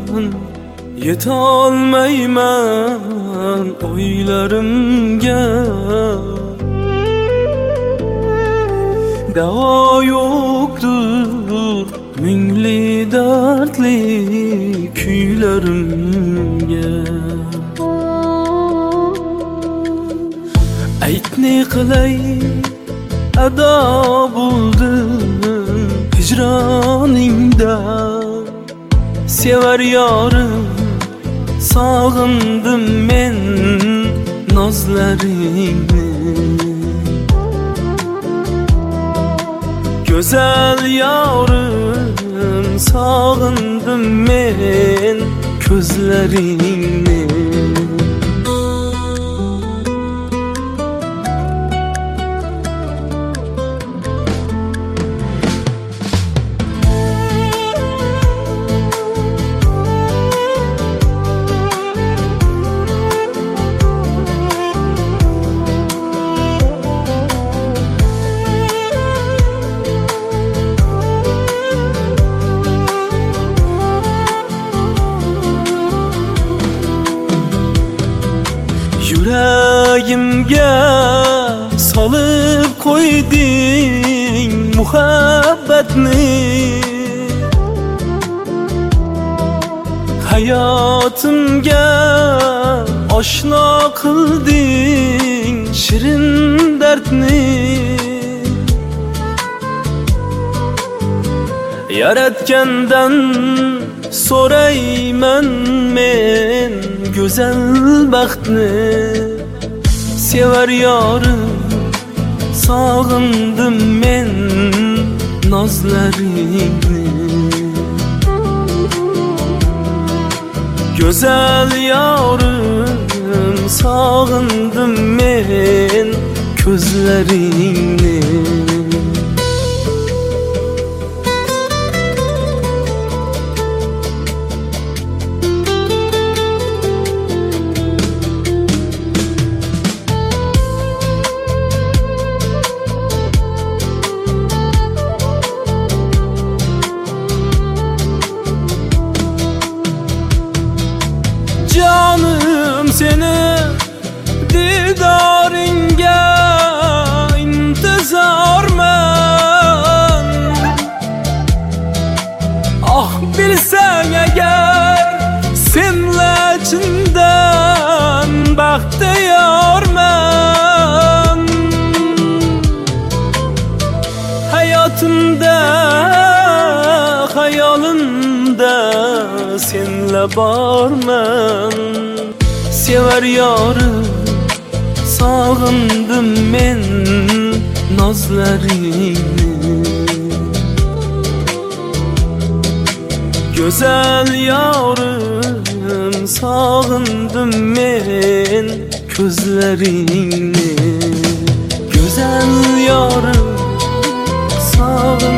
yetolmayman o'ylarimga. Davo yo'qdir mingli dardli kuylarimga. Aytni qilay ado bo'ldim hijroningda. Sevar yorim sog'indim men nozlaringni. Go'zal yorim sog'indim men ko'zlaringni. Yuragimga solib qo'yding muhabbatni. Hayotimga oshno qilding shirin dardni. Yaratgandan so'rayman men go'zal baxtni. Sevar yorim sog'indim men nozlaringni. Go'zal yorim sog'indim men ko'zlaringni. Canım seni didaringa intizorman. Ah bilsang agar senla chindan baxtiyorman. Hayotimda hayolimda senla borman. Sevar yorim sog'indim men nozlaringni. Go'zal yorim sog'indim men ko'zlaringni. Go'zal yorim sog'indim